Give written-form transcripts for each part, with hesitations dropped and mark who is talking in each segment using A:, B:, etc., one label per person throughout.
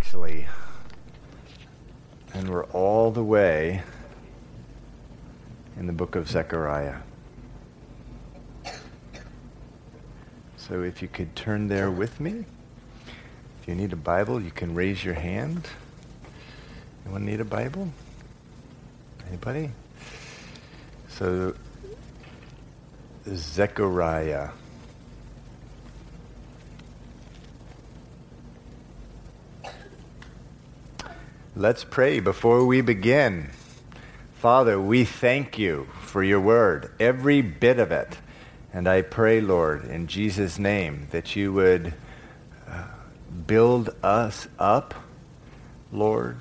A: actually. And we're all the way in the book of Zechariah. So if you could turn there with me. If you need a Bible, you can raise your hand. Anyone need a Bible? Anybody? So, Zechariah. Let's pray before we begin. Father, we thank you for your word, every bit of it. And I pray, Lord, in Jesus' name, that you would build us up, Lord.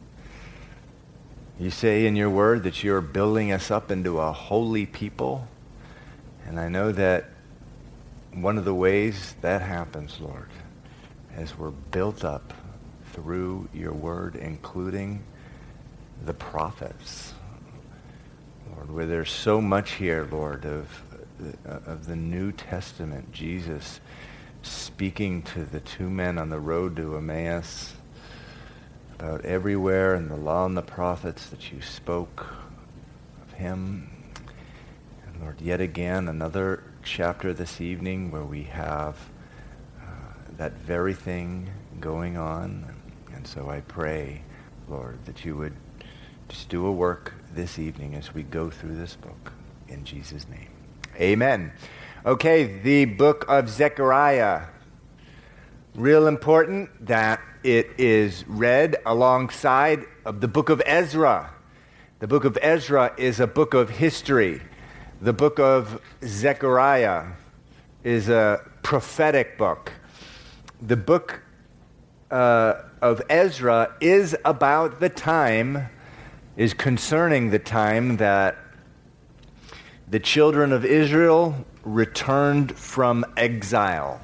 A: You say in your word that you're building us up into a holy people. And I know that one of the ways that happens, Lord, as we're built up through your word, including the prophets. Lord, where there's so much here, Lord, of the New Testament, Jesus speaking to the two men on the road to Emmaus about everywhere in the law and the prophets that you spoke of him. And Lord, yet again, another chapter this evening where we have that very thing going on. And so I pray, Lord, that you would just do a work this evening as we go through this book. In Jesus' name. Amen. Okay, the book of Zechariah. Real important that it is read alongside of the book of Ezra. The book of Ezra is a book of history. The book of Zechariah is a prophetic book. The book of Ezra is about the time, is concerning the time that the children of Israel returned from exile.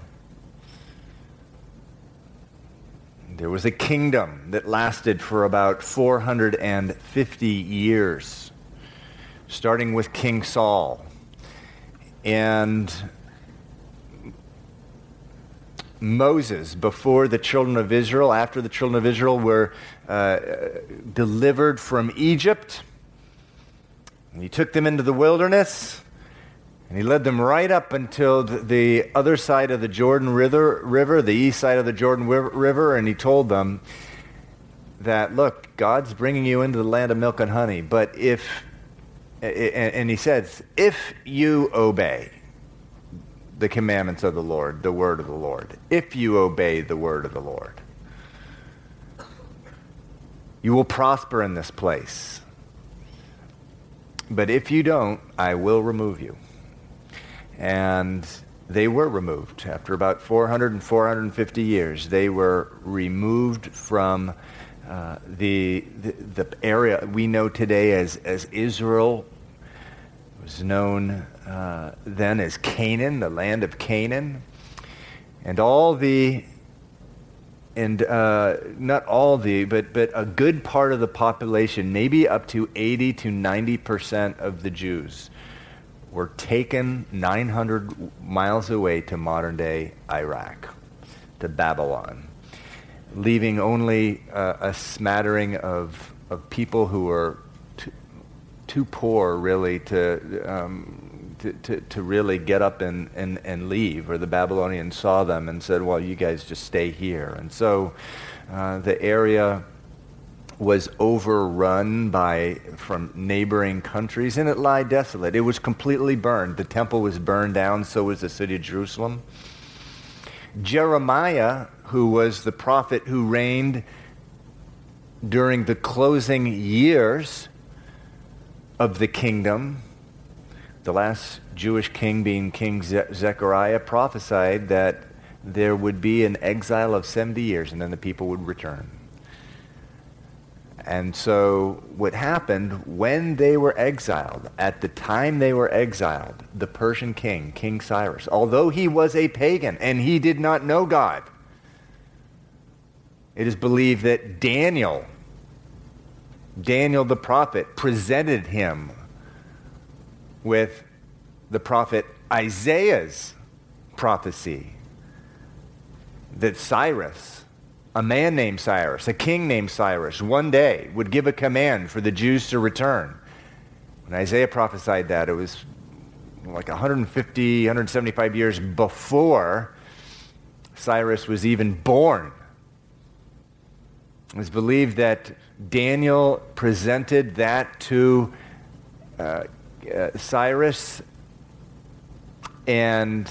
A: There was a kingdom that lasted for about 450 years, starting with King Saul. And Moses, before the children of Israel, after the children of Israel were delivered from Egypt, and he took them into the wilderness, and he led them right up until the other side of the Jordan River, the east side of the Jordan River, and he told them that, look, God's bringing you into the land of milk and honey, but and he says, if you obey the commandments of the Lord, the word of the Lord, if you obey the word of the Lord, you will prosper in this place. But if you don't, I will remove you. And they were removed. After about 400 and 450 years, they were removed from the area we know today as Israel. It was known then as Canaan, the land of Canaan. And not all the, but a good part of the population, maybe up to 80 to 90% of the Jews, were taken 900 miles away to modern-day Iraq, to Babylon, leaving only a smattering of people who were too poor, really, to really get up and leave. Or the Babylonians saw them and said, well, you guys just stay here. And so the area was overrun from neighboring countries, and it lay desolate. It was completely burned. The temple was burned down, so was the city of Jerusalem. Jeremiah, who was the prophet who reigned during the closing years of the kingdom, the last Jewish king being King Zechariah, prophesied that there would be an exile of 70 years, and then the people would return. And so what happened when they were exiled, at the time they were exiled, the Persian king, King Cyrus, although he was a pagan and he did not know God, it is believed that Daniel the prophet, presented him with the prophet Isaiah's prophecy that Cyrus a man named Cyrus, a king named Cyrus, one day would give a command for the Jews to return. When Isaiah prophesied that, it was like 150, 175 years before Cyrus was even born. It was believed that Daniel presented that to Cyrus, and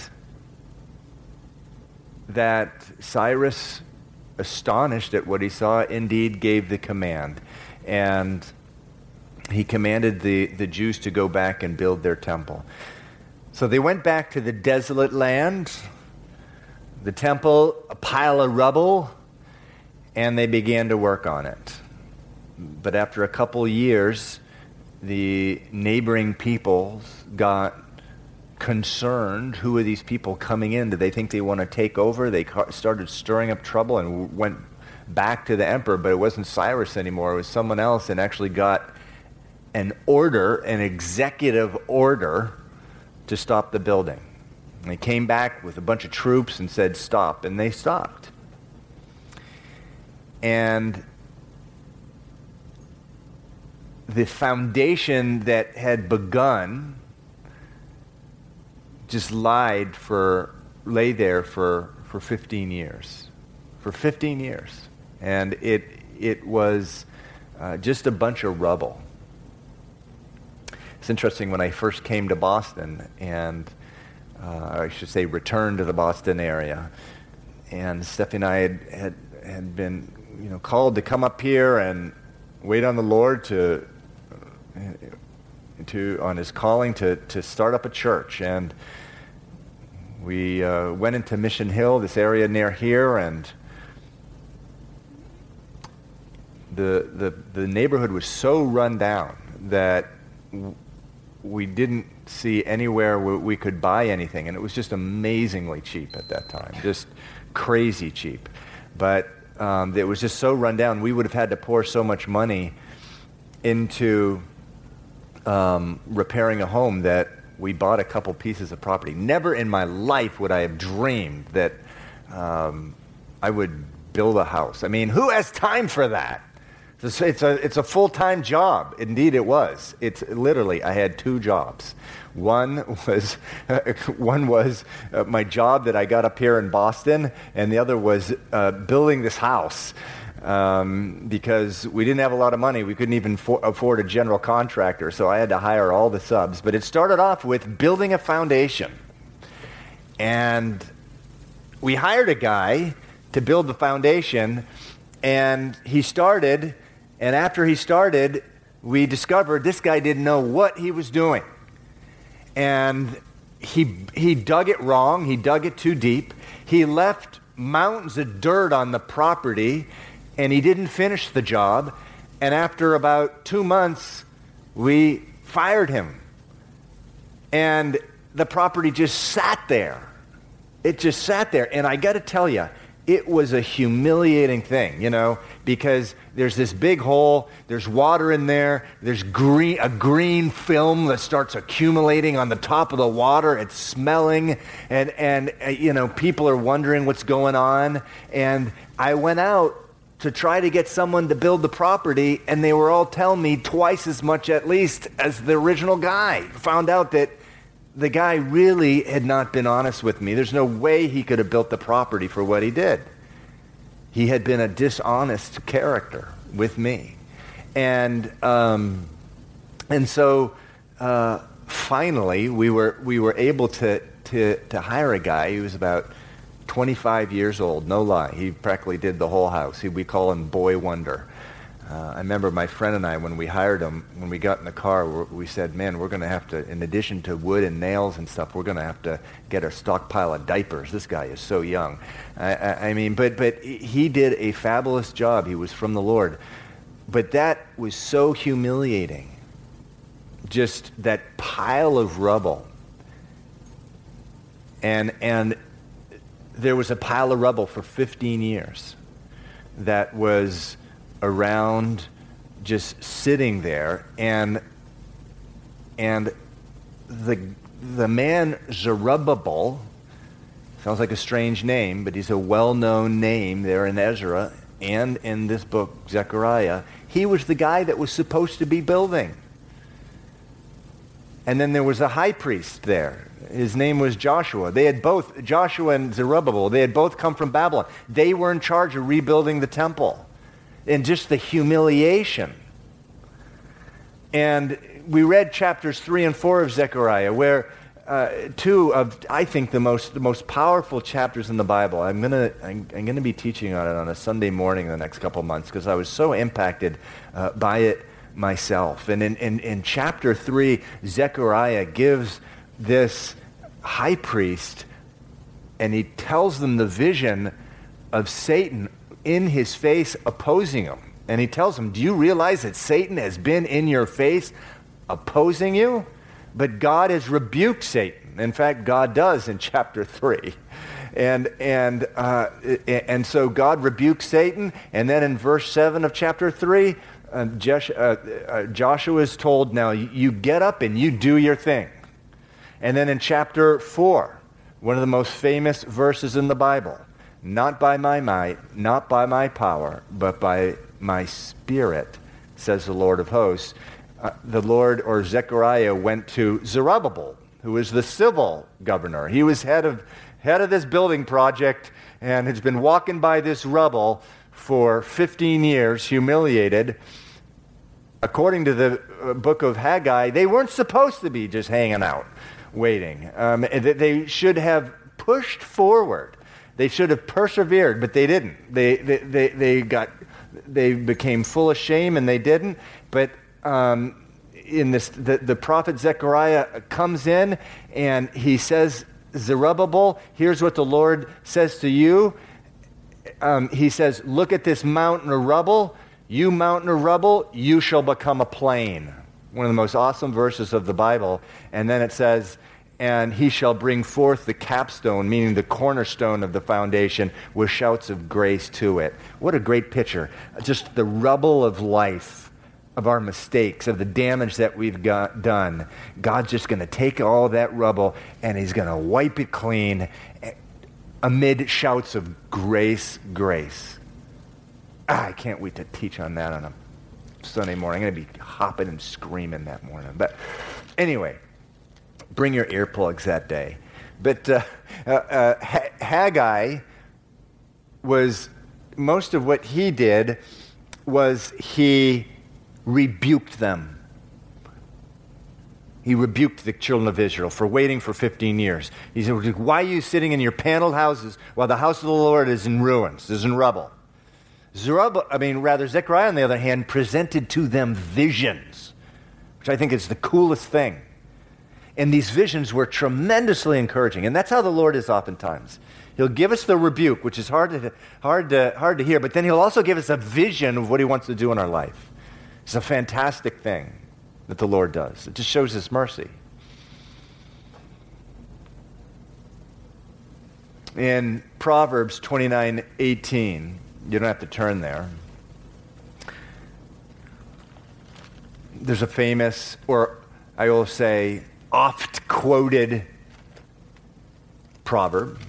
A: that Cyrus, astonished at what he saw, indeed gave the command. And he commanded the Jews to go back and build their temple. So they went back to the desolate land, the temple, a pile of rubble, and they began to work on it. But after a couple years, the neighboring peoples got concerned. Who are these people coming in? Do they think they want to take over? They started stirring up trouble and went back to the emperor, but it wasn't Cyrus anymore. It was someone else, and actually got an order, an executive order, to stop the building. And they came back with a bunch of troops and said, stop, and they stopped. And the foundation that had begun just lay there for 15 years. For 15 years. And it was just a bunch of rubble. It's interesting, when I first came to Boston, and I should say returned to the Boston area, and Steffi and I had been called to come up here and wait on the Lord on his calling to start up a church. And we went into Mission Hill, this area near here, and the neighborhood was so run down that we didn't see anywhere where we could buy anything, and it was just amazingly cheap at that time, just crazy cheap. But it was just so run down, we would have had to pour so much money into repairing a home that we bought a couple pieces of property. Never in my life would I have dreamed that I would build a house. I mean, who has time for that? It's a full-time job. Indeed, it was. It's literally, I had two jobs. One was my job that I got up here in Boston, and the other was building this house. Because we didn't have a lot of money. We couldn't even afford a general contractor, so I had to hire all the subs. But it started off with building a foundation. And we hired a guy to build the foundation, and he started, and after he started, we discovered this guy didn't know what he was doing. And he dug it wrong. He dug it too deep. He left mountains of dirt on the property, and he didn't finish the job. And after about 2 months, we fired him. And the property just sat there. It just sat there. And I got to tell you, it was a humiliating thing, because there's this big hole, there's water in there, there's a green film that starts accumulating on the top of the water. It's smelling, and people are wondering what's going on. And I went out to try to get someone to build the property, and they were all telling me twice as much at least as the original guy. Found out that the guy really had not been honest with me. There's no way he could have built the property for what he did. He had been a dishonest character with me. And so finally we were able to hire a guy who was about 25 years old, no lie. He practically did the whole house. We call him Boy Wonder. I remember my friend and I, when we hired him, when we got in the car, we said, man, we're going to have to, in addition to wood and nails and stuff, we're going to have to get a stockpile of diapers. This guy is so young. I mean, but he did a fabulous job. He was from the Lord. But that was so humiliating. Just that pile of rubble. And there was a pile of rubble for 15 years that was around, just sitting there, and the man Zerubbabel, Sounds like a strange name, but he's a well-known name there in Ezra and in this book, Zechariah. He was the guy that was supposed to be building. And then there was a high priest there. His name was Joshua. They had both, Joshua and Zerubbabel, they had both come from Babylon. They were in charge of rebuilding the temple. And just the humiliation. And we read chapters 3 and 4 of Zechariah, where two of, I think, the most powerful chapters in the Bible. I'm gonna be teaching on it on a Sunday morning in the next couple months because I was so impacted by it myself. And in chapter 3, Zechariah gives this high priest, and he tells them the vision of Satan in his face opposing him. And he tells him, do you realize that Satan has been in your face opposing you? But God has rebuked Satan. In fact, God does in chapter 3. And so God rebukes Satan. And then in verse 7 of chapter 3, Joshua is told, now you get up and you do your thing. And then in chapter 4, one of the most famous verses in the Bible, not by my might, not by my power, but by my Spirit, says the Lord of hosts. The Lord, or Zechariah, went to Zerubbabel, who was the civil governor. He was head of this building project and has been walking by this rubble for 15 years, humiliated. According to the book of Haggai, they weren't supposed to be just hanging out, waiting. They should have pushed forward. They should have persevered, but they didn't. They became full of shame, and they didn't. But in this, the prophet Zechariah comes in, and he says, Zerubbabel, here's what the Lord says to you. He says, look at this mountain of rubble. You mountain of rubble, you shall become a plain. One of the most awesome verses of the Bible. And then it says, and he shall bring forth the capstone, meaning the cornerstone of the foundation, with shouts of grace to it. What a great picture. Just the rubble of life, of our mistakes, of the damage that we've done. God's just going to take all that rubble and he's going to wipe it clean amid shouts of grace, grace. I can't wait to teach on that on a Sunday morning. I'm going to be hopping and screaming that morning. But anyway, bring your earplugs that day. But Haggai was, most of what he did was he rebuked them. He rebuked the children of Israel for waiting for 15 years. He said, why are you sitting in your paneled houses while the house of the Lord is in ruins, is in rubble? Zechariah, on the other hand, presented to them visions, which I think is the coolest thing. And these visions were tremendously encouraging. And that's how the Lord is oftentimes. He'll give us the rebuke, which is hard to hear, but then he'll also give us a vision of what he wants to do in our life. It's a fantastic thing that the Lord does. It just shows his mercy. In Proverbs 29:18, you don't have to turn there. There's a famous, or I will say, oft-quoted proverb.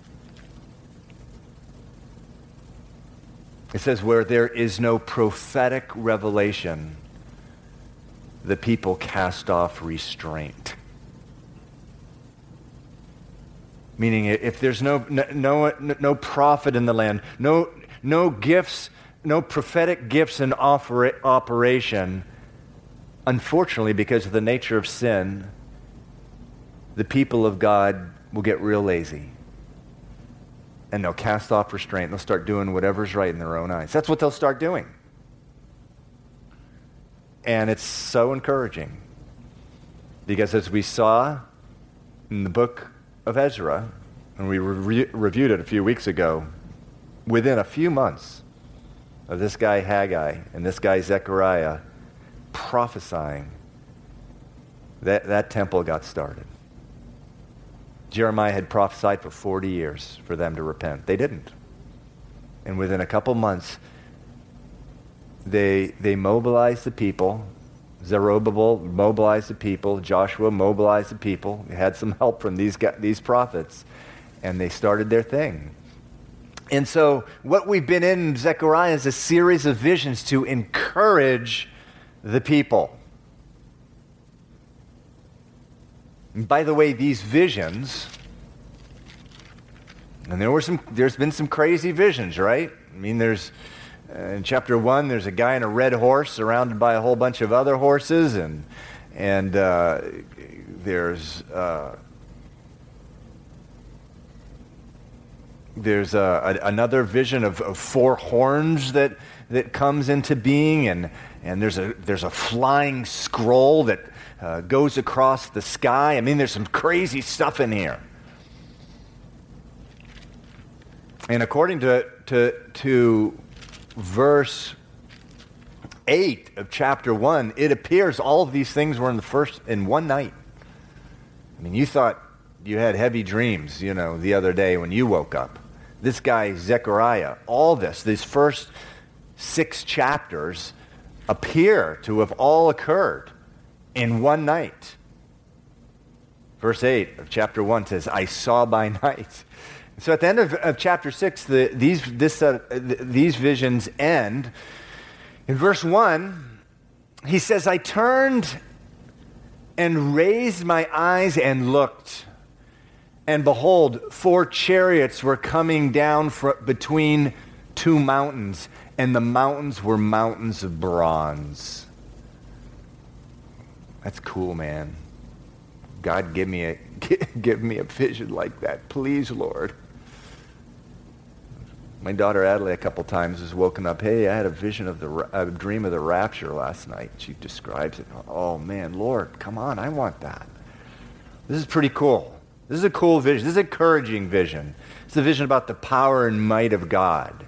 A: It says, where there is no prophetic revelation, the people cast off restraint. Meaning, if there's no prophet in the land, no gifts, no prophetic gifts in operation, unfortunately, because of the nature of sin, the people of God will get real lazy. And they'll cast off restraint. They'll start doing whatever's right in their own eyes. That's what they'll start doing. And it's so encouraging. Because as we saw in the book of Ezra, and we reviewed it a few weeks ago, within a few months of this guy Haggai and this guy Zechariah prophesying, that temple got started. Jeremiah had prophesied for 40 years for them to repent. They didn't. And within a couple months, they mobilized the people. Zerubbabel mobilized the people. Joshua mobilized the people. They had some help from these prophets. and they started their thing. And so what we've been in Zechariah is a series of visions to encourage the people. And by the way, these visions, and there's been some crazy visions, right? I mean, there's in chapter 1, there's a guy in a red horse surrounded by a whole bunch of other horses, and there's another vision of four horns that comes into being, and there's a flying scroll that goes across the sky. I mean, there's some crazy stuff in here. And according to verse 8 of chapter 1, it appears all of these things were in one night. I mean, you thought you had heavy dreams, the other day when you woke up. This guy, Zechariah, these first 6 chapters appear to have all occurred in one night. Verse 8 of chapter 1 says, I saw by night. So at the end of chapter 6, these visions end. In verse 1, he says, I turned and raised my eyes and looked, and behold, 4 chariots were coming down between 2 mountains, and the mountains were mountains of bronze. That's cool, man. God, give me a vision like that, please, Lord. My daughter Adelaide a couple times has woken up, hey, I had a dream of the rapture last night. She describes it. Oh, man, Lord, come on, I want that. This is pretty cool. This is a cool vision. This is an encouraging vision. It's a vision about the power and might of God.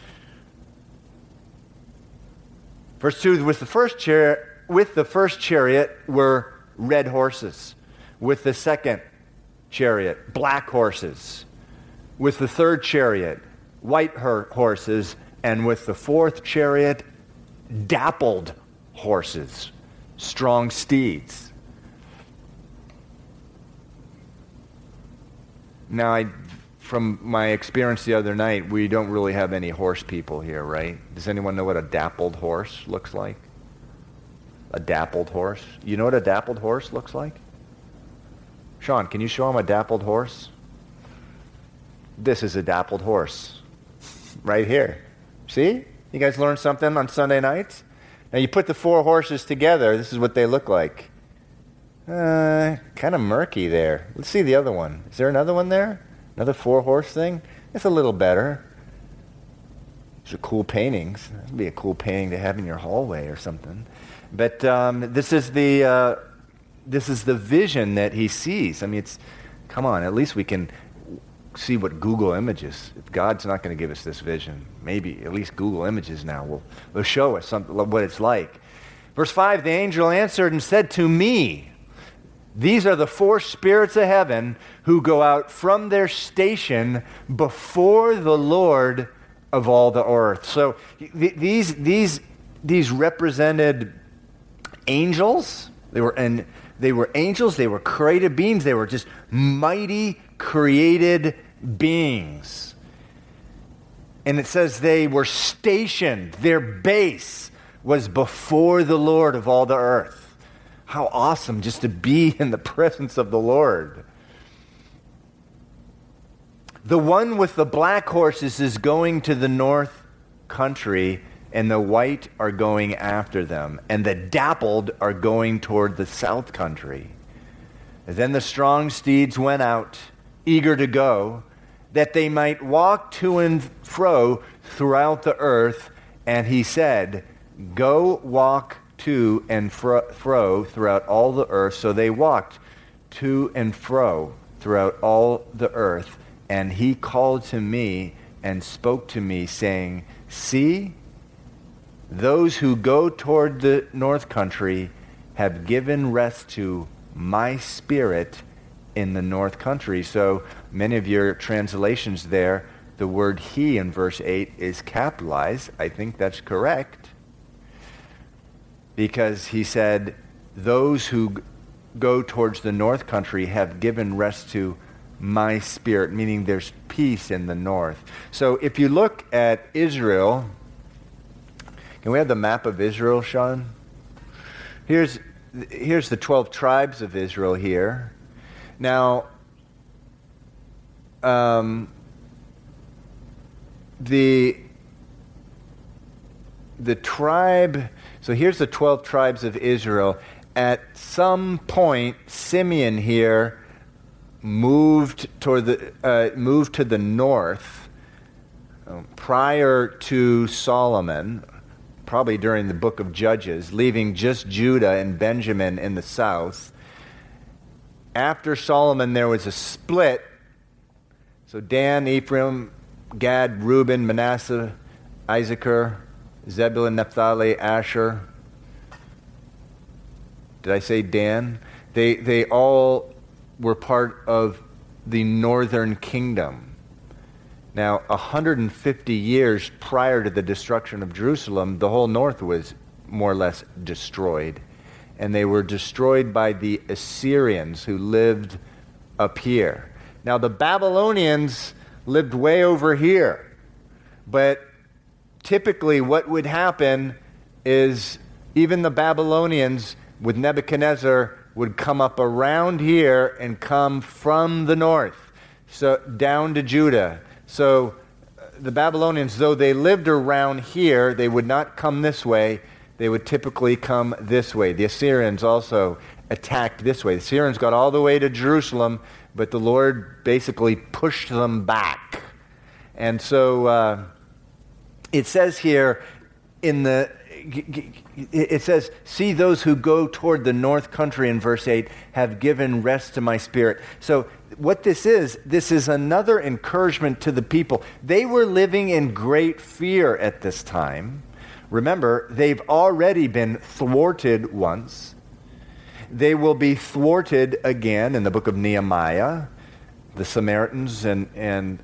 A: Verse 2, with the first chariot were red horses. With the second chariot, black horses. With the third chariot, white horses, and with the fourth chariot, dappled horses, strong steeds. Now, from my experience the other night, we don't really have any horse people here, right? Does anyone know what a dappled horse looks like? A dappled horse? You know what a dappled horse looks like? Sean, can you show him a dappled horse? This is a dappled horse. Right here. See? You guys learned something on Sunday nights? Now you put the 4 horses together, this is what they look like. Kind of murky there. Let's see the other one. Is there another one there? Another 4-horse thing? It's a little better. These are cool paintings. That'd be a cool painting to have in your hallway or something. But this is the vision that he sees. I mean, come on, at least we can see what Google Images. If God's not going to give us this vision, maybe at least Google Images now will show us what it's like. Verse 5, the angel answered and said to me, these are the 4 spirits of heaven who go out from their station before the Lord of all the earth. So these represented angels. They were angels. They were created beings. They were just mighty created beings. And it says they were stationed. Their base was before the Lord of all the earth. How awesome just to be in the presence of the Lord. The one with the black horses is going to the north country, and the white are going after them, and the dappled are going toward the south country. And then the strong steeds went out, eager to go, that they might walk to and fro throughout the earth. And he said, go walk to and fro throughout all the earth. So they walked to and fro throughout all the earth. And he called to me and spoke to me, saying, see, those who go toward the north country have given rest to my spirit in the north country. So many of your translations there, the word he in verse 8 is capitalized. I think that's correct. Because he said, those who go towards the north country have given rest to my Spirit, meaning there's peace in the north. So if you look at Israel, can we have the map of Israel, Sean? Here's the 12 tribes of Israel here. Now, the tribe, so here's the 12 tribes of Israel. At some point, Simeon here moved to the north prior to Solomon, probably during the book of Judges, leaving just Judah and Benjamin in the south. After Solomon, there was a split. So Dan, Ephraim, Gad, Reuben, Manasseh, Issachar, Zebulun, Naphtali, Asher. Did I say Dan? They all were part of the northern kingdom. Now, 150 years prior to the destruction of Jerusalem, the whole north was more or less destroyed. And they were destroyed by the Assyrians who lived up here. Now, the Babylonians lived way over here. But typically what would happen is even the Babylonians with Nebuchadnezzar would come up around here and come from the north, so down to Judah. So the Babylonians, though they lived around here, they would not come this way. They would typically come this way. The Assyrians also attacked this way. The Assyrians got all the way to Jerusalem, but the Lord basically pushed them back. And so it says here it says, see those who go toward the north country in verse 8 have given rest to my spirit. So what this is another encouragement to the people. They were living in great fear at this time. Remember, they've already been thwarted once. They will be thwarted again in the book of Nehemiah. The Samaritans and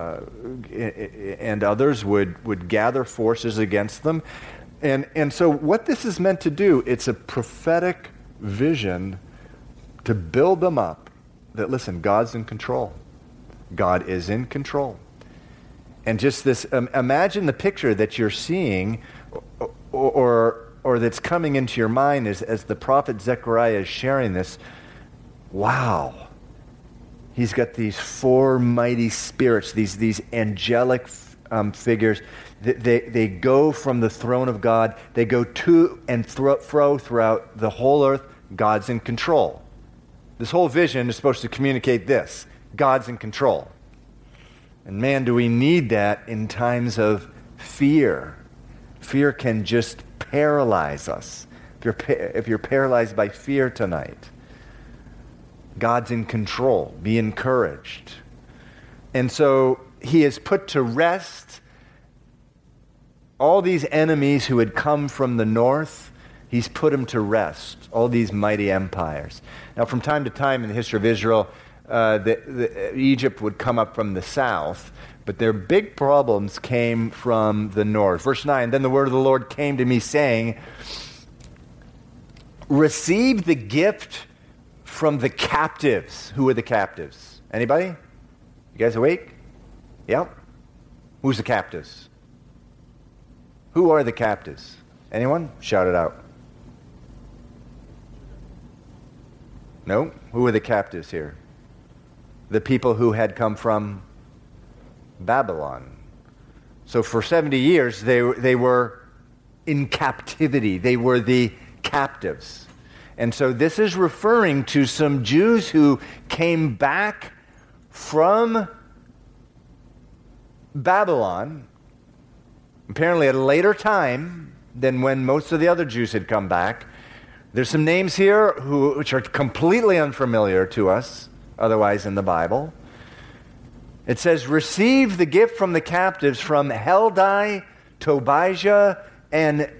A: others would gather forces against them. And so what this is meant to do, it's a prophetic vision to build them up that, listen, God's in control. God is in control. And just this, imagine the picture that you're seeing or that's coming into your mind as the prophet Zechariah is sharing this. Wow. He's got these four mighty spirits, these angelic figures. They go from the throne of God. They go to and fro throughout the whole earth. God's in control. This whole vision is supposed to communicate this. God's in control. And man, do we need that in times of fear. Fear can just paralyze us. If you're paralyzed by fear tonight, God's in control. Be encouraged. And so he has put to rest all these enemies who had come from the north. He's put them to rest, all these mighty empires. Now, from time to time in the history of Israel, Egypt would come up from the south, but their big problems came from the north. Verse 9, then the word of the Lord came to me saying, receive the gift from the captives. Who are the captives? Anybody? You guys awake? Yep. Who's the captives? Who are the captives? Anyone? Shout it out. No? Who are the captives here? The people who had come from Babylon. So for 70 years, they were in captivity. They were the captives. And so this is referring to some Jews who came back from Babylon, apparently at a later time than when most of the other Jews had come back. There's some names here which are completely unfamiliar to us, otherwise in the Bible. It says, receive the gift from the captives from Heldai, Tobijah, and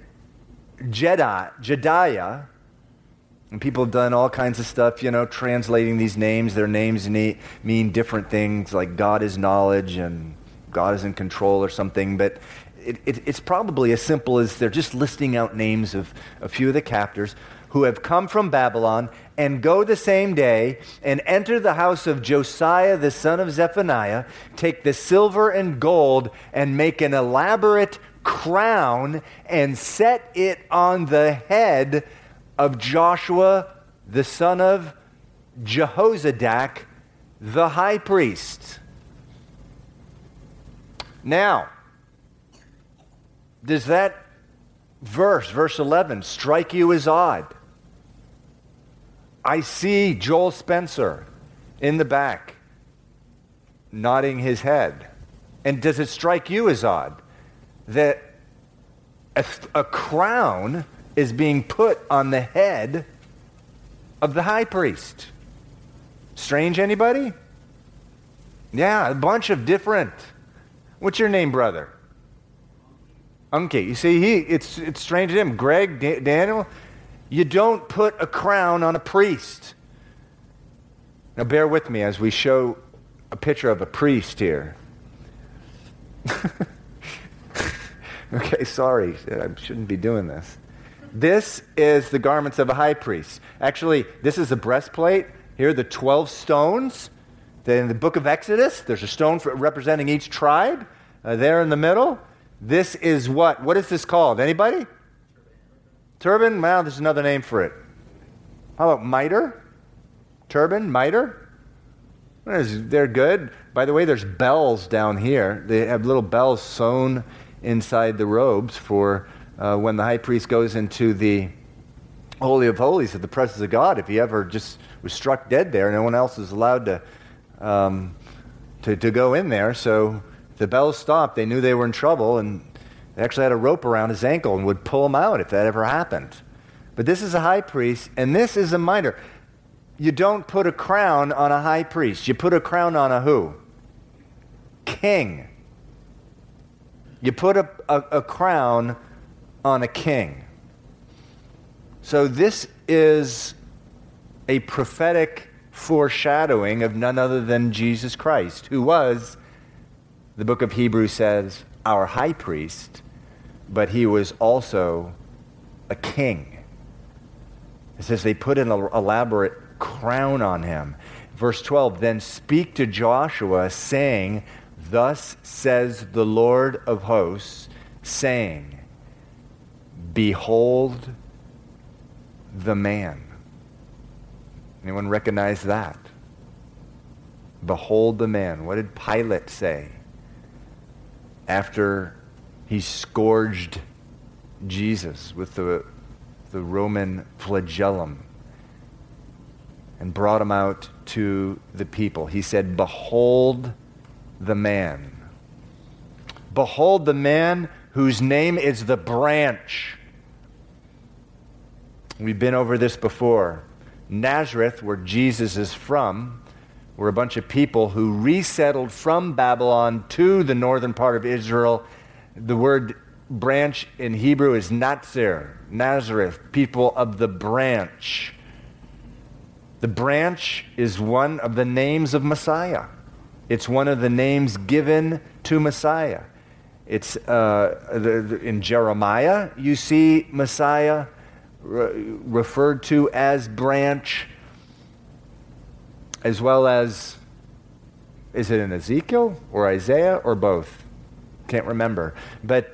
A: Jediah. And people have done all kinds of stuff, translating these names. Their names mean different things, like God is knowledge and God is in control or something. But it's probably as simple as they're just listing out names of a few of the captors who have come from Babylon and go the same day and enter the house of Josiah the son of Zephaniah, take the silver and gold and make an elaborate crown and set it on the head of Joshua the son of Jehozadak, the high priest. Now, does that verse 11, strike you as odd? I see Joel Spencer in the back nodding his head. And does it strike you as odd that a crown is being put on the head of the high priest? Strange, anybody? Yeah, a bunch of different. What's your name, brother? Unky. You see, it's strange to him. Greg, Daniel, you don't put a crown on a priest. Now bear with me as we show a picture of a priest here. Okay, sorry. I shouldn't be doing this. This is the garments of a high priest. Actually, this is the breastplate. Here are the 12 stones. Then in the book of Exodus, there's a stone representing each tribe there in the middle. This is what? What is this called? Anybody? Turban? Well, there's another name for it. How about mitre? Turban? Mitre? They're good. By the way, there's bells down here. They have little bells sewn inside the robes for when the high priest goes into the Holy of Holies at the presence of God. If he ever just was struck dead there, no one else is allowed to go in there. So the bells stopped. They knew they were in trouble, and they actually had a rope around his ankle and would pull him out if that ever happened. But this is a high priest, and this is a mitre. You don't put a crown on a high priest. You put a crown on a who? King. You put a crown on a king. So this is a prophetic foreshadowing of none other than Jesus Christ, who was, the book of Hebrews says, our high priest, but he was also a king. It says they put an elaborate crown on him. Verse 12, then speak to Joshua, saying, thus says the Lord of hosts, saying, behold the man. Anyone recognize that? Behold the man. What did Pilate say after he scourged Jesus with the Roman flagellum and brought him out to the people? He said, behold the man. Behold the man whose name is the branch. We've been over this before. Nazareth, where Jesus is from, were a bunch of people who resettled from Babylon to the northern part of Israel. The word branch in Hebrew is Natsir, Nazareth, people of the branch. The branch is one of the names of Messiah. It's one of the names given to Messiah. It's in Jeremiah, you see Messiah referred to as branch, as well as, is it in Ezekiel or Isaiah or both? Can't remember. But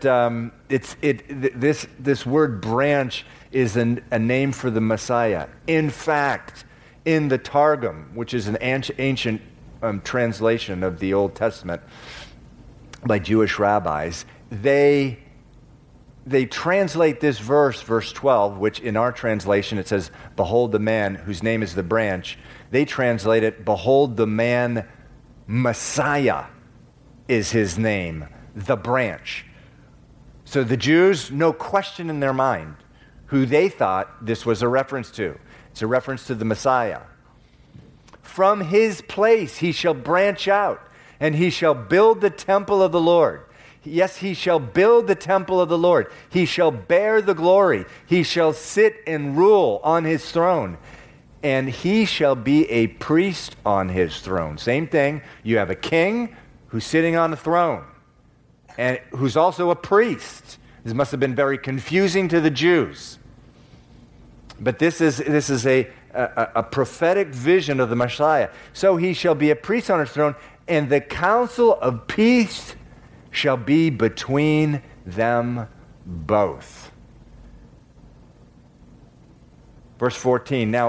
A: this word branch is a name for the Messiah. In fact, in the Targum, which is an ancient translation of the Old Testament by Jewish rabbis, they translate this verse 12, which in our translation it says, behold the man whose name is the branch. They translate it, behold the man, Messiah is his name, the branch. So the Jews, no question in their mind who they thought this was a reference to. It's a reference to the Messiah. From his place he shall branch out, and he shall build the temple of the Lord. Yes, he shall build the temple of the Lord. He shall bear the glory. He shall sit and rule on his throne. And he shall be a priest on his throne. Same thing. You have a king who's sitting on the throne. and who's also a priest. This must have been very confusing to the Jews. But this is a prophetic vision of the Messiah. So he shall be a priest on his throne, and the counsel of peace shall be between them both. Verse 14, now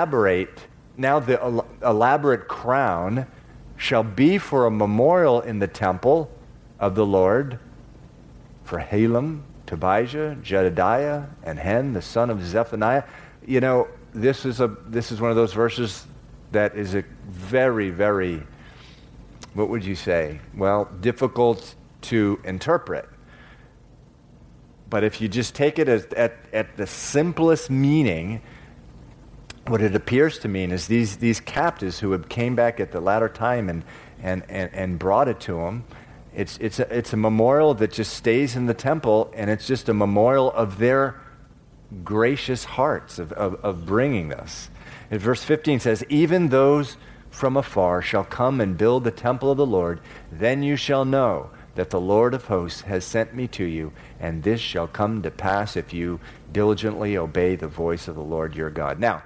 A: the elaborate crown shall be for a memorial in the temple of the Lord for Halem, Tobijah, Jedediah, and Hen, the son of Zephaniah. You know, this is one of those verses that is a very, very, what would you say? Well, difficult to interpret. But if you just take it as at the simplest meaning, what it appears to mean is these captives who have came back at the latter time and brought it to them. It's a memorial that just stays in the temple, and it's just a memorial of their gracious hearts of bringing this. And verse 15 says, even those from afar shall come and build the temple of the Lord. Then you shall know that the Lord of hosts has sent me to you, and this shall come to pass if you diligently obey the voice of the Lord your God. Now,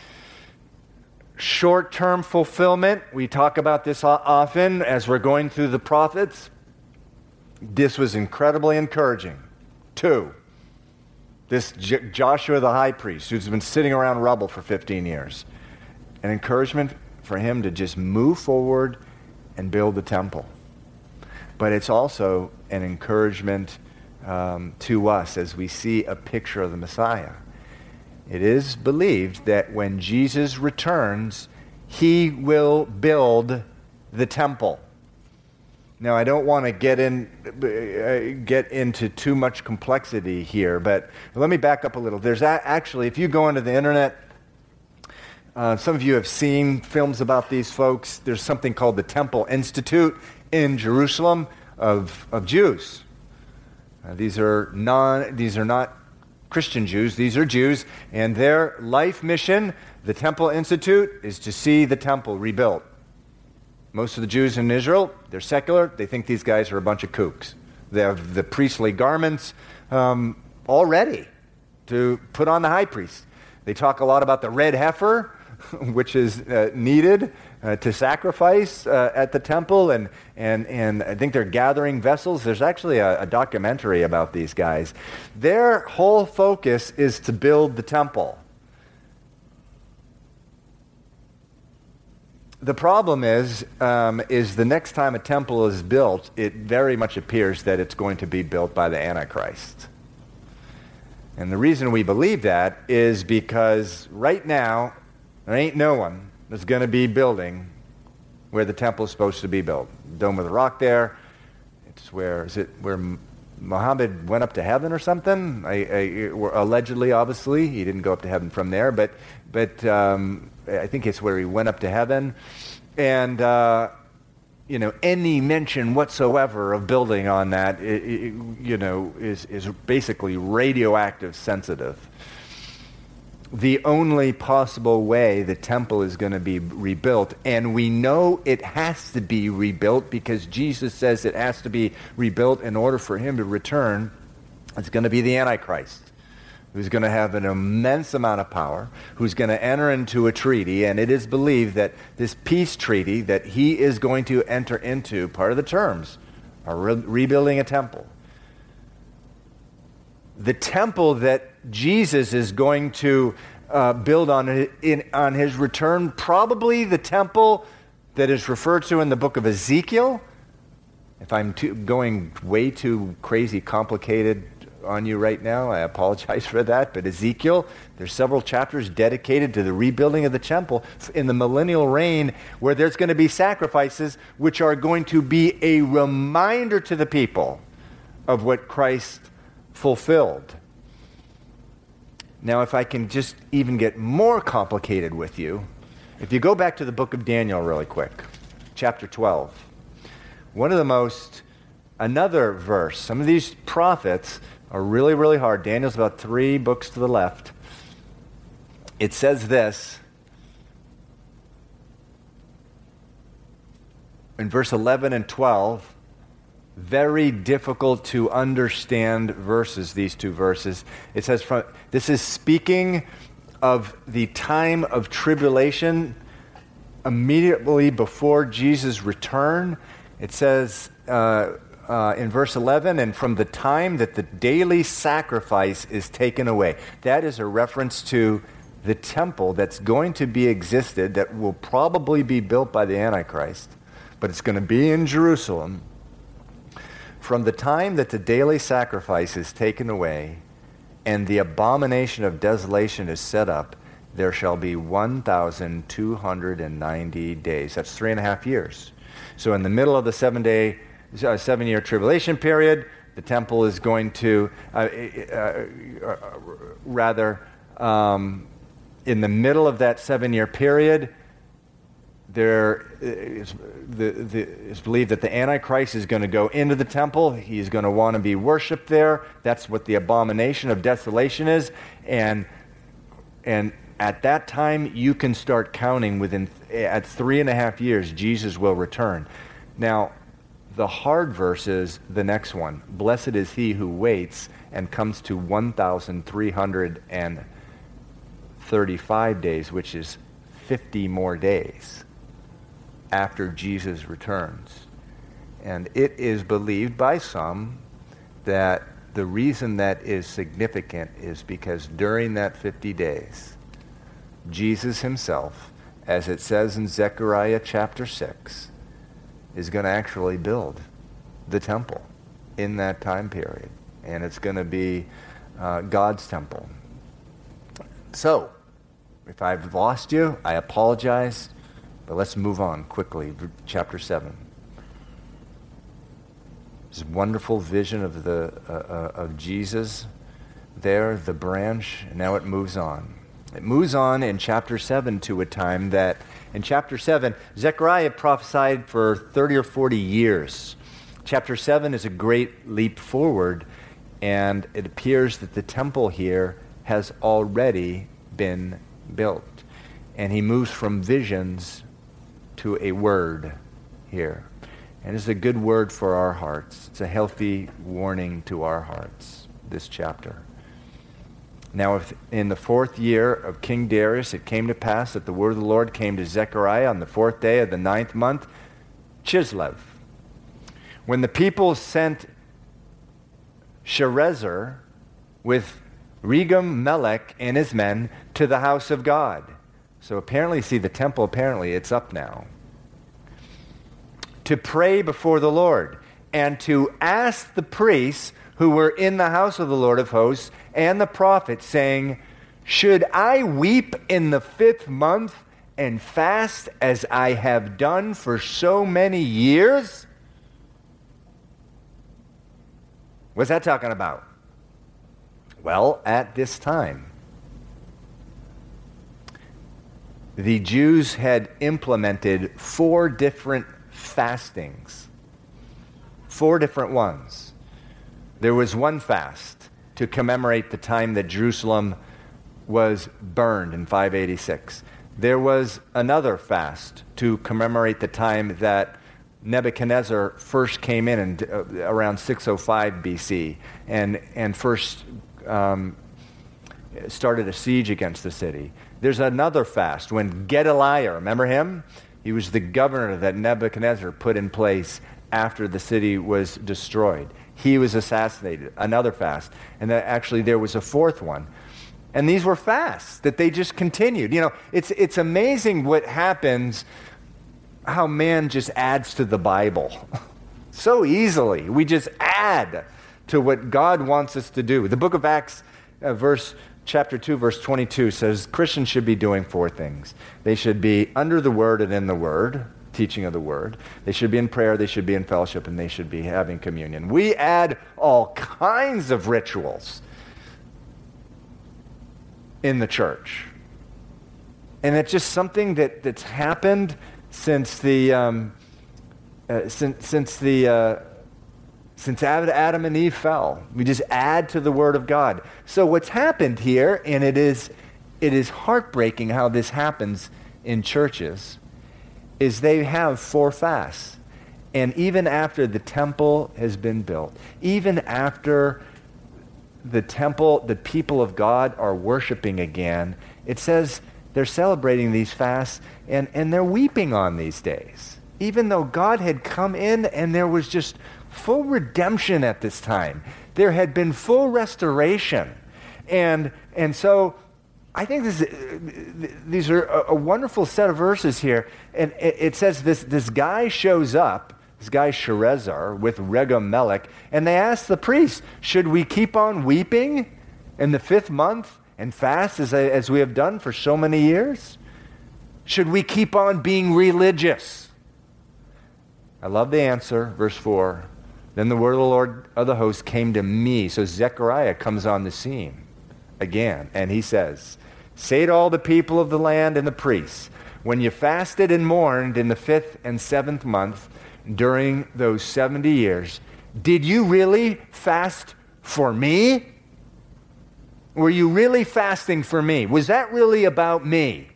A: short-term fulfillment, we talk about this often as we're going through the prophets. This was incredibly encouraging. 2, this Joshua the high priest, who's been sitting around rubble for 15 years, an encouragement for him to just move forward and build the temple. But it's also an encouragement to us as we see a picture of the Messiah. It is believed that when Jesus returns, he will build the temple. Now, I don't want to get into too much complexity here, but let me back up a little. There's actually, if you go onto the internet, some of you have seen films about these folks. There's something called the Temple Institute in Jerusalem of Jews. These are not Christian Jews. These are Jews, and their life mission, the Temple Institute, is to see the temple rebuilt. Most of the Jews in Israel, they're secular. They think these guys are a bunch of kooks. They have the priestly garments all ready to put on the high priest. They talk a lot about the red heifer, which is needed to sacrifice at the temple, and I think they're gathering vessels. There's actually a documentary about these guys. Their whole focus is to build the temple. The problem is the next time a temple is built, it very much appears that it's going to be built by the Antichrist. And the reason we believe that is because right now, there ain't no one that's going to be building where the temple is supposed to be built. Dome of the Rock there. It's where Muhammad went up to heaven or something? Allegedly, obviously. He didn't go up to heaven from there, but I think it's where he went up to heaven. And, any mention whatsoever of building on that, is basically radioactive sensitive. The only possible way the temple is going to be rebuilt, and we know it has to be rebuilt because Jesus says it has to be rebuilt in order for him to return, it's going to be the Antichrist, who's going to have an immense amount of power, who's going to enter into a treaty, and it is believed that this peace treaty that he is going to enter into, part of the terms are rebuilding a temple. The temple that Jesus is going to build on his return, probably the temple that is referred to in the book of Ezekiel. If I'm going way too crazy complicated on you right now, I apologize for that, but Ezekiel, there's several chapters dedicated to the rebuilding of the temple in the millennial reign, where there's going to be sacrifices which are going to be a reminder to the people of what Christ fulfilled. Now, if I can just even get more complicated with you, if you go back to the book of Daniel really quick, chapter 12, another verse, some of these prophets are really, really hard. Daniel's about 3 books to the left. It says this in verse 11 and 12, very difficult to understand verses, these two verses. It says, this is speaking of the time of tribulation immediately before Jesus' return. It says in verse 11, and from the time that the daily sacrifice is taken away. That is a reference to the temple that's going to be existed, that will probably be built by the Antichrist, but it's going to be in Jerusalem. From the time that the daily sacrifice is taken away and the abomination of desolation is set up, there shall be 1,290 days. That's 3.5 years. So in the middle of the 7-year tribulation period, the temple is going to, in the middle of that 7-year period, there is it's believed that the Antichrist is going to go into the temple. He's going to want to be worshipped there. That's what the abomination of desolation is. And at that time, you can start counting at 3.5 years, Jesus will return. Now, the hard verse is the next one. Blessed is he who waits and comes to 1,335 days, which is 50 more days after Jesus returns. And it is believed by some that the reason that is significant is because during that 50 days, Jesus himself, as it says in Zechariah chapter 6, is going to actually build the temple in that time period. And it's going to be God's temple. So, if I've lost you, I apologize. But let's move on quickly. Chapter 7. This wonderful vision of Jesus there, the branch, and now it moves on. It moves on in chapter 7 to a time that, in chapter 7, Zechariah prophesied for 30 or 40 years. Chapter 7 is a great leap forward, and it appears that the temple here has already been built. And he moves from visions to a word here. And it's a good word for our hearts. It's a healthy warning to our hearts, this chapter. Now, if in the 4th year of King Darius it came to pass that the word of the Lord came to Zechariah on the 4th day of the 9th month, Chislev, when the people sent Sherezer with Regem-Melech and his men to the house of God. So apparently, see, the temple, apparently, it's up now. To pray before the Lord and to ask the priests who were in the house of the Lord of hosts and the prophets, saying, should I weep in the 5th month and fast as I have done for so many years? What's that talking about? Well, at this time, the Jews had implemented 4 different fastings. 4 different ones. There was one fast to commemorate the time that Jerusalem was burned in 586. There was another fast to commemorate the time that Nebuchadnezzar first came in around 605 BC and first started a siege against the city. There's another fast when Gedaliah, remember him? He was the governor that Nebuchadnezzar put in place after the city was destroyed. He was assassinated. Another fast. And then actually there was a 4th one. And these were fasts that they just continued. You know, it's amazing what happens, how man just adds to the Bible so easily. We just add to what God wants us to do. The book of Acts, chapter 2, verse 22 says Christians should be doing 4 things. They should be under the word and in the word, teaching of the word. They should be in prayer, they should be in fellowship, and they should be having communion. We add all kinds of rituals in the church. And it's just something that's happened since Adam and Eve fell. We just add to the Word of God. So what's happened here, and it is heartbreaking how this happens in churches, is they have 4 fasts. And even after the temple has been built, even after the temple, the people of God are worshiping again, it says they're celebrating these fasts and they're weeping on these days. Even though God had come in and there was just full redemption at this time. There had been full restoration. And so I think these are a wonderful set of verses here. And it says this guy shows up, this guy Sherezer with Regem-Melech, and they ask the priest, should we keep on weeping in the 5th month and fast as we have done for so many years? Should we keep on being religious? I love the answer, verse 4. Then the word of the Lord of the hosts came to me. So Zechariah comes on the scene again, and he says, say to all the people of the land and the priests, when you fasted and mourned in the 5th and 7th month during those 70 years, did you really fast for me? Were you really fasting for me? Was that really about me?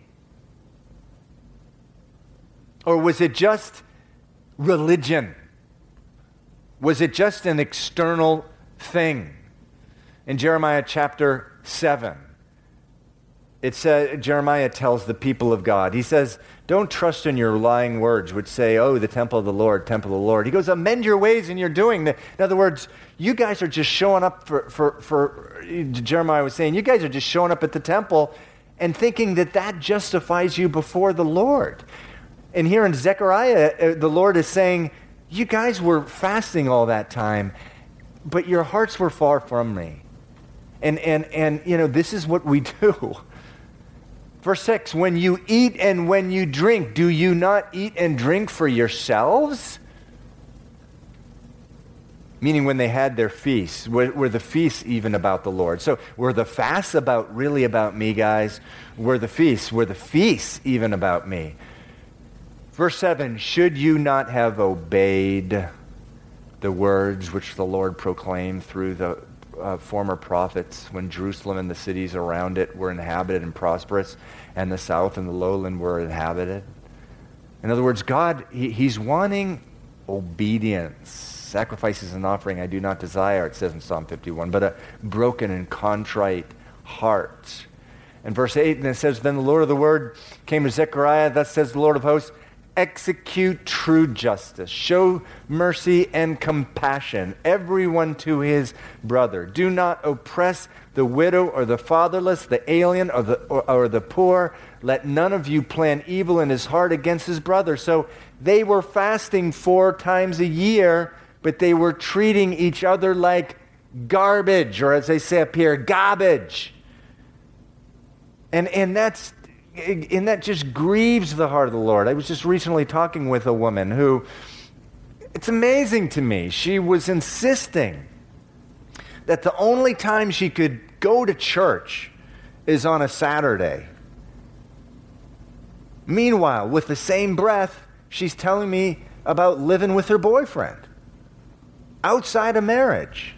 A: Or was it just religion? Was it just an external thing? In Jeremiah chapter 7, it says, Jeremiah tells the people of God, he says, don't trust in your lying words which say, oh, the temple of the Lord, temple of the Lord. He goes, amend your ways and you're doing that. In other words, you guys are just showing up for Jeremiah was saying, you guys are just showing up at the temple and thinking that justifies you before the Lord. And here in Zechariah, the Lord is saying, you guys were fasting all that time, but your hearts were far from me. And you know, this is what we do. Verse 6, when you eat and when you drink, do you not eat and drink for yourselves? Meaning when they had their feasts. Were the feasts even about the Lord? So were the fasts really about me, guys? Were the feasts even about me? Verse 7, should you not have obeyed the words which the Lord proclaimed through the former prophets when Jerusalem and the cities around it were inhabited and prosperous, and the south and the lowland were inhabited? In other words, God, he's wanting obedience. Sacrifices and offering I do not desire, it says in Psalm 51, but a broken and contrite heart. And verse 8, and it says, then the Lord of the word came to Zechariah, thus says the Lord of hosts, execute true justice, show mercy and compassion, everyone to his brother. Do not oppress the widow or the fatherless, the alien or the poor. Let none of you plan evil in his heart against his brother. So they were fasting 4 times a year, but they were treating each other like garbage, or as they say up here, garbage. And that just grieves the heart of the Lord. I was just recently talking with a woman who, it's amazing to me, she was insisting that the only time she could go to church is on a Saturday. Meanwhile, with the same breath, she's telling me about living with her boyfriend outside of marriage.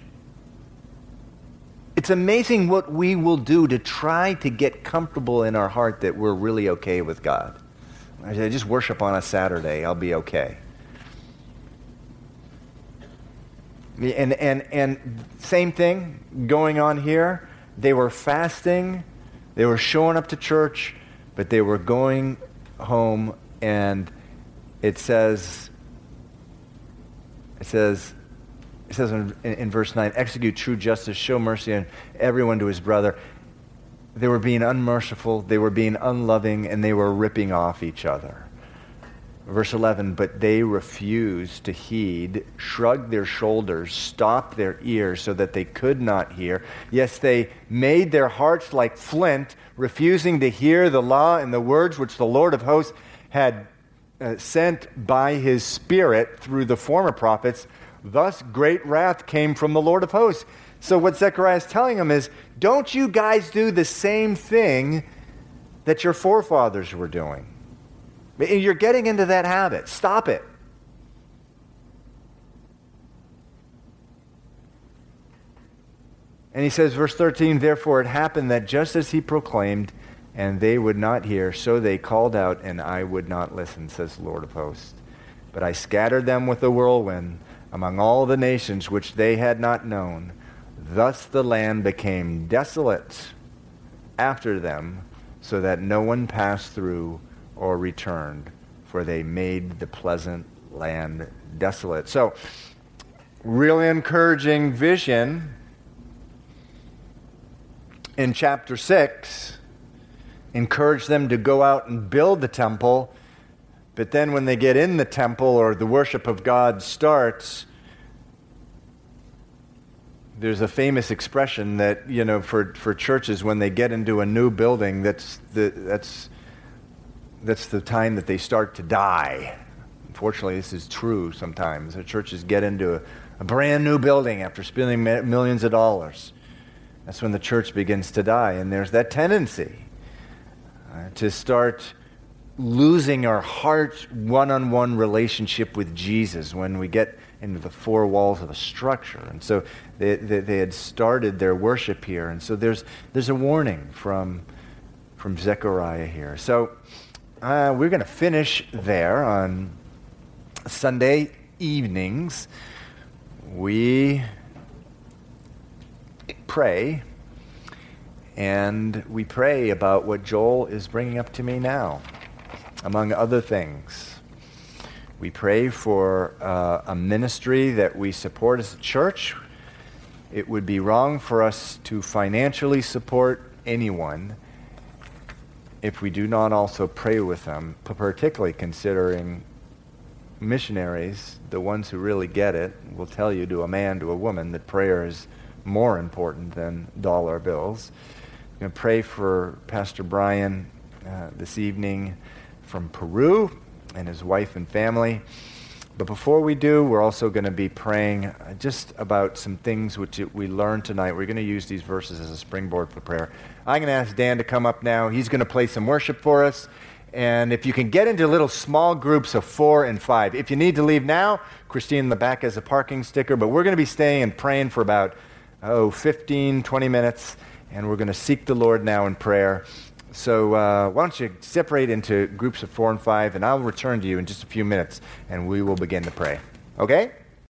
A: It's amazing what we will do to try to get comfortable in our heart that we're really okay with God. I say, just worship on a Saturday, I'll be okay. And same thing going on here. They were fasting, they were showing up to church, but they were going home, and it says in verse 9, execute true justice, show mercy on everyone to his brother. They were being unmerciful, they were being unloving, and they were ripping off each other. Verse 11, but they refused to heed, shrugged their shoulders, stopped their ears so that they could not hear. Yes, they made their hearts like flint, refusing to hear the law and the words which the Lord of hosts had sent by his Spirit through the former prophets. Thus great wrath came from the Lord of hosts. So what Zechariah is telling them is, don't you guys do the same thing that your forefathers were doing. You're getting into that habit. Stop it. And he says, verse 13, therefore it happened that just as he proclaimed, and they would not hear, so they called out, and I would not listen, says the Lord of hosts. But I scattered them with a whirlwind among all the nations which they had not known. Thus the land became desolate after them, so that no one passed through or returned, for they made the pleasant land desolate. So, really encouraging vision in chapter 6. Encourage them to go out and build the temple. But then when they get in the temple or the worship of God starts, there's a famous expression that, for churches, when they get into a new building, that's the time that they start to die. Unfortunately, this is true sometimes. The churches get into a brand new building after spending millions of dollars. That's when the church begins to die. And there's that tendency to start losing our heart one-on-one relationship with Jesus when we get into the four walls of a structure. And so they had started their worship here. And so there's a warning from Zechariah here. So we're going to finish there on Sunday evenings. We pray, and we pray about what Joel is bringing up to me now, among other things. We pray for a ministry that we support as a church. It would be wrong for us to financially support anyone if we do not also pray with them, particularly considering missionaries, the ones who really get it, will tell you to a man, to a woman, that prayer is more important than dollar bills. I'm going to pray for Pastor Brian this evening from Peru and his wife and family. But before we do, we're also going to be praying just about some things which we learned tonight. We're going to use these verses as a springboard for prayer. I'm going to ask Dan to come up now. He's going to play some worship for us. And if you can get into little small groups of 4 and 5. If you need to leave now, Christine in the back has a parking sticker. But we're going to be staying and praying for about 15, 20 minutes. And we're going to seek the Lord now in prayer. So why don't you separate into groups of 4 and 5, and I'll return to you in just a few minutes, and we will begin to pray. Okay?